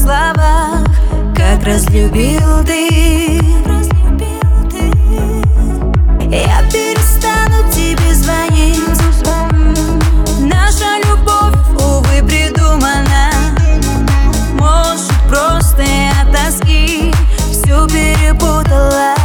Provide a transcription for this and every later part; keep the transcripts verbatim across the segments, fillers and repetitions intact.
словах, как разлюбил ты. Я перестану тебе звонить. Наша любовь, увы, придумана. Может, просто я тоски все перепуталась.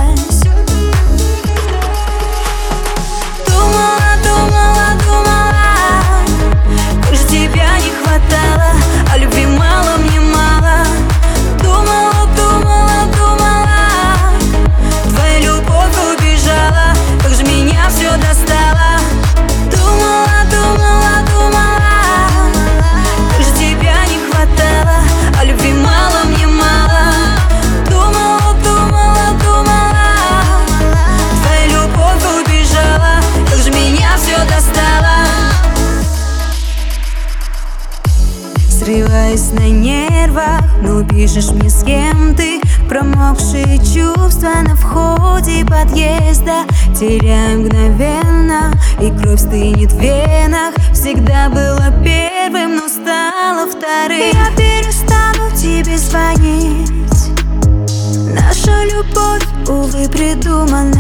Думала, думала, думала, как же тебя не хватало, а любви мало мне мало. Думала, думала, думала, твоя любовь убежала, как же меня все достало. Думала, думала, думала, как же тебя не хватало, а любви мало мне мало. Думала, думала, думала, твоя любовь убежала, как же меня все достало. Срываюсь на нервах, но пишешь мне, с кем ты. Промокшие чувства на входе подъезда теряю мгновенно, и кровь стынет в венах. Всегда было первым, но стало вторым. Я перестану тебе звонить. Наша любовь, увы, придумана.